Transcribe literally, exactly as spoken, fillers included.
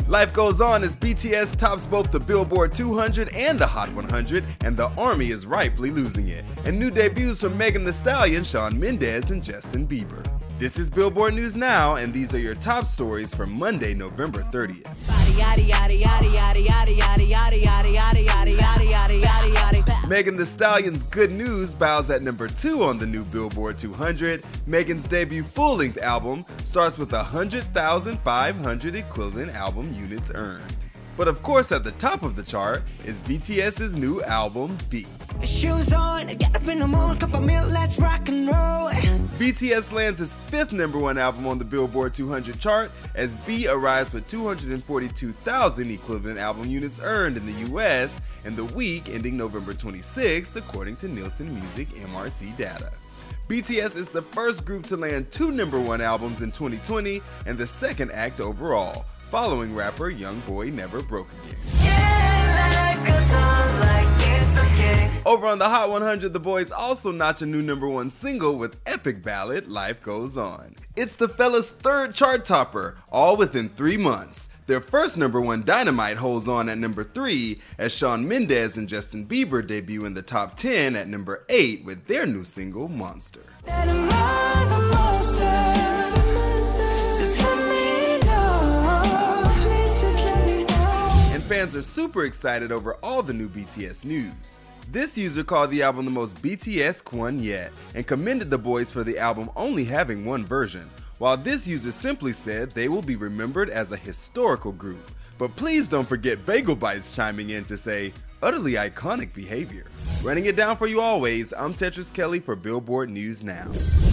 Life Goes On as B T S tops both the Billboard two hundred and the Hot one hundred, and the Army is rightfully losing it. And new debuts from Megan Thee Stallion, Shawn Mendes, and Justin Bieber. This is Billboard News Now, and these are your top stories for Monday, November thirtieth. Megan Thee Stallion's Good News bows at number two on the new Billboard two hundred. Megan's debut full-length album starts with one hundred thousand five hundred equivalent album units earned. But of course, at the top of the chart is BTS's new album, B. Shoes on, get up in the morning, cup of milk, let's rock and roll. B T S lands its fifth number one album on the Billboard two hundred chart as B arrives with two hundred forty-two thousand equivalent album units earned in the U S in the week ending November twenty-sixth, according to Nielsen Music M R C data. B T S is the first group to land two number one albums in twenty twenty and the second act overall, following rapper Youngboy Never Broke Again. Yeah, life goes on like this again. Over on the Hot one hundred, the boys also notch a new number one single with epic ballad Life Goes On. It's the fellas' third chart topper, all within three months. Their first number one, Dynamite, holds on at number three, as Shawn Mendes and Justin Bieber debut in the top ten at number eight with their new single, Monster. That I'm not a monster. Just let me know. Please just let me know. And fans are super excited over all the new B T S news. This user called the album the most B T S-esque one yet, and commended the boys for the album only having one version, while this user simply said they will be remembered as a historical group. But please don't forget Bagel Bites chiming in to say, utterly iconic behavior. Running it down for you always, I'm Tetris Kelly for Billboard News Now.